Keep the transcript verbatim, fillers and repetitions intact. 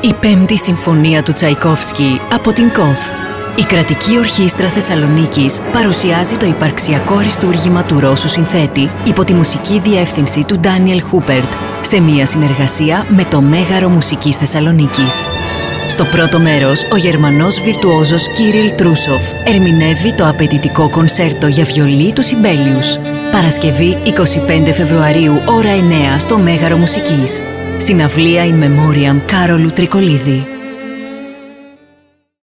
Η πέμπτη συμφωνία του Τσαϊκόφσκι από την ΚΟΘ. Η Κρατική Ορχήστρα Θεσσαλονίκης παρουσιάζει το υπαρξιακό αριστούργημα του Ρώσου συνθέτη υπό τη μουσική διεύθυνση του Ντάνιελ Χούπερτ σε μια συνεργασία με το Μέγαρο Μουσικής Θεσσαλονίκης. Στο πρώτο μέρος, ο Γερμανός βιρτουόζος Κίριλ Τρούσοφ ερμηνεύει το απαιτητικό κονσέρτο για βιολί του Σιμπέλιους. Παρασκευή εικοστή πέμπτη Φεβρουαρίου, ώρα εννέα στο Μέγαρο Μουσικής. Συναυλία in memoriam Κάρολου Τρικολίδη.